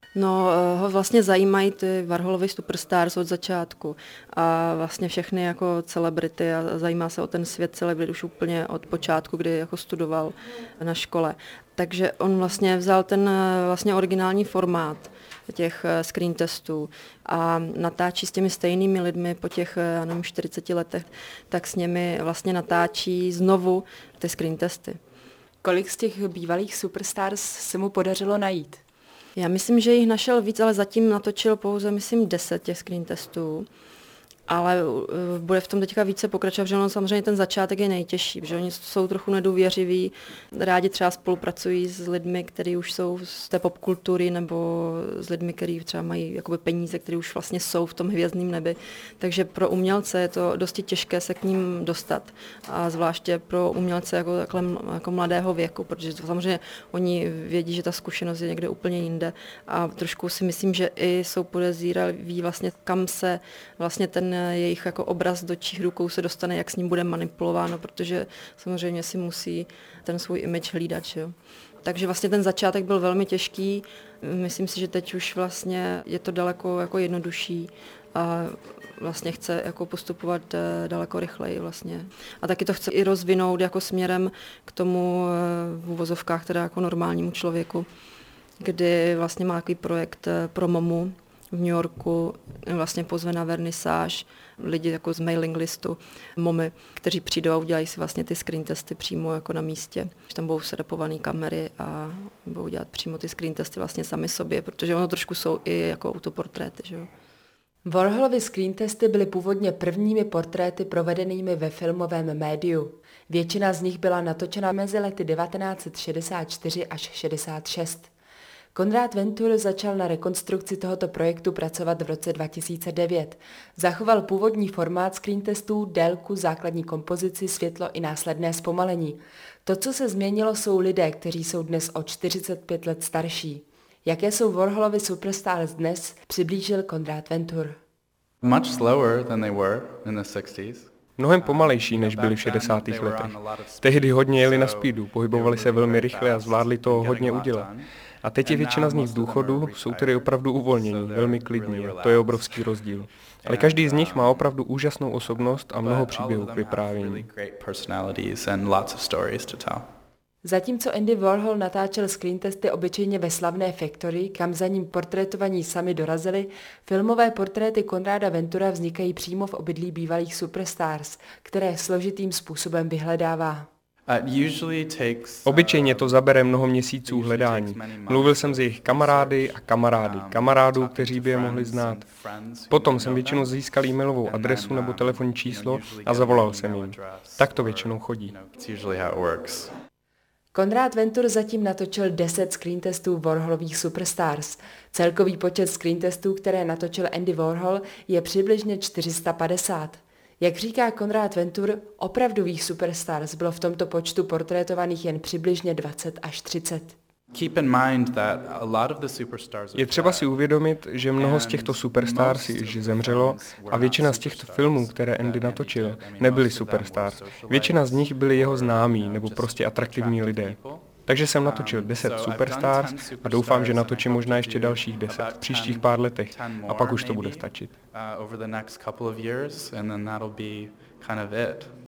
No, ho vlastně zajímají ty Warholovy superstars od začátku a vlastně všechny jako celebrity a zajímá se o ten svět celebrit už úplně od počátku, kdy jako studoval na škole. Takže on vlastně vzal ten vlastně originální formát těch screen testů a natáčí s těmi stejnými lidmi po těch, já nevím, 40 letech, tak s nimi vlastně natáčí znovu ty screen testy. Kolik z těch bývalých superstars se mu podařilo najít? Já myslím, že jich našel víc, ale zatím natočil pouze, myslím, 10 těch screen testů. Ale bude v tom teďka více pokračovat, že samozřejmě ten začátek je nejtěžší, že oni jsou trochu nedůvěřiví, rádi třeba spolupracují s lidmi, kteří už jsou z té popkultury, nebo s lidmi, kteří třeba mají jakoby peníze, které už vlastně jsou v tom hvězdném nebi. Takže pro umělce je to dosti těžké se k ním dostat. A zvláště pro umělce jako mladého věku, protože samozřejmě oni vědí, že ta zkušenost je někde úplně jinde. A trošku si myslím, že i jsou podezíraví vlastně, kam se vlastně ten jejich jako obraz do čích rukou se dostane, jak s ním bude manipulováno, protože samozřejmě si musí ten svůj image hlídat. Že jo. Takže vlastně ten začátek byl velmi těžký. Myslím si, že teď už vlastně je to daleko jako jednodušší a vlastně chce jako postupovat daleko rychleji vlastně. A taky to chce i rozvinout jako směrem k tomu v uvozovkách teda jako normálnímu člověku, kdy vlastně má takový projekt pro MoMu v New Yorku, vlastně pozve na vernisáž lidi jako z mailing listu MoMy, kteří přijdou a udělají si vlastně ty screen testy přímo jako na místě. Tam budou setupované kamery a budou dělat přímo ty screen testy vlastně sami sobě, protože ono trošku jsou i jako autoportréty. Že jo. Warholovy screen testy byly původně prvními portréty provedenými ve filmovém médiu. Většina z nich byla natočena mezi lety 1964 až 66. Konrad Ventur začal na rekonstrukci tohoto projektu pracovat v roce 2009. Zachoval původní formát screen testů, délku, základní kompozici, světlo i následné zpomalení. To, co se změnilo, jsou lidé, kteří jsou dnes o 45 let starší. Jaké jsou Warholovy superstars dnes, přiblížil Konrad Ventur. Much slower than they were in the 60s. Mnohem pomalejší, než byli v 60. letech. Tehdy hodně jeli na speedu, pohybovali se velmi rychle a zvládli toho hodně udělat. A teď je většina z nich v důchodu, jsou tedy opravdu uvolnění, velmi klidní a to je obrovský rozdíl. Ale každý z nich má opravdu úžasnou osobnost a mnoho příběhů k vyprávění. Zatímco Andy Warhol natáčel screen testy obyčejně ve slavné Factory, kam za ním portrétovaní sami dorazili, filmové portréty Konrada Ventura vznikají přímo v obydlí bývalých superstars, které složitým způsobem vyhledává. Obyčejně to zabere mnoho měsíců hledání. Mluvil jsem s jejich kamarádů, kteří by je mohli znát. Potom jsem většinou získal e-mailovou adresu nebo telefonní číslo a zavolal jsem jim. Tak to většinou chodí. Konrad Ventur zatím natočil 10 screen testů Warholových superstars. Celkový počet screen testů, které natočil Andy Warhol, je přibližně 450. Jak říká Konrad Ventur, opravdových superstars bylo v tomto počtu portrétovaných jen přibližně 20 až 30. Je třeba si uvědomit, že mnoho z těchto superstars již zemřelo a většina z těchto filmů, které Andy natočil, nebyly superstars. Většina z nich byli jeho známí nebo prostě atraktivní lidé. Takže jsem natočil 10 superstars a doufám, že natočím možná ještě dalších 10 v příštích pár letech a pak už to bude stačit.